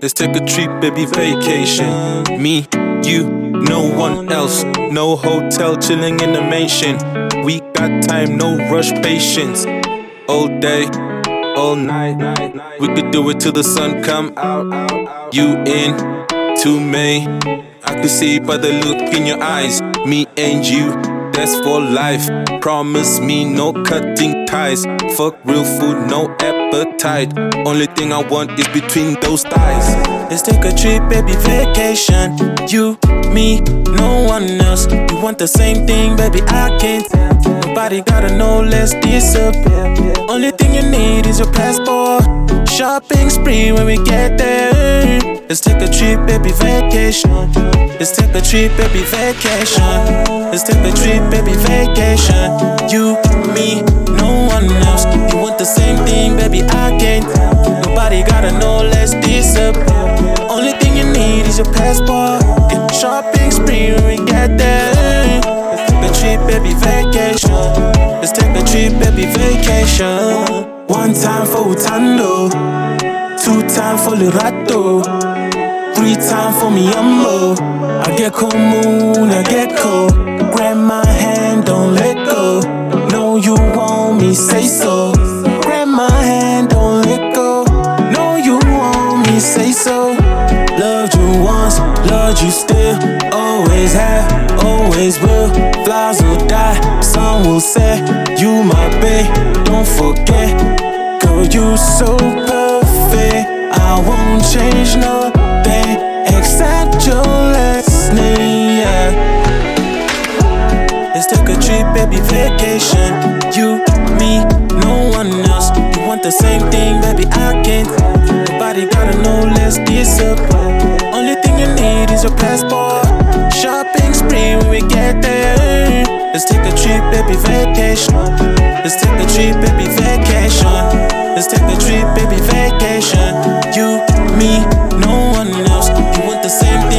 Let's take a trip, baby, vacation. Me, you, no one else. No hotel, chilling in the mansion. We got time, no rush, patience. All day, all night. We could do it till the sun come out. You in to me. I could see by the look in your eyes. Me and you, that's for life. Promise me no cutting ties. Fuck real food, no appetite. Only thing I want is between those thighs. Let's take a trip, baby, vacation. You, me, no one else. We want the same thing, baby, I can't. Nobody gotta know, let's disappear. Only thing you need is your passport. Shopping spree when we get there. Let's take a trip, baby, vacation. Let's take a trip, baby, vacation. Let's take a trip, baby, vacation. You, me, no one else. You want the same thing, baby, I can't. Nobody gotta know, let's disappear. Only thing you need is your passport. Get shopping spree when we get there. Let's take a trip, baby, vacation. Let's take a trip, baby, vacation. One time for Utando, 2 times for Lirato, 3 times for Miyambo. I get cold moon, I get cold. Grab my hand, don't let go. Know you want me, say so. Grab my hand, don't let go. Know you want me, say so. Loved you once, loved you still. Always have, always will. Flies will die, some will say you my babe, don't forget. Girl, you so perfect, I won't change nothing except your last name, yeah. Let's take a trip, baby, vacation. You, me, no one else. You want the same thing, baby, I can't. Nobody gotta know, let's disappear. Only thing you need is your passport. Shopping spree when we get there. Let's take a trip, baby, vacation. Let's take a trip, baby, vacation. Let's take a trip, baby, vacation. You, me, no one else. You want the same thing.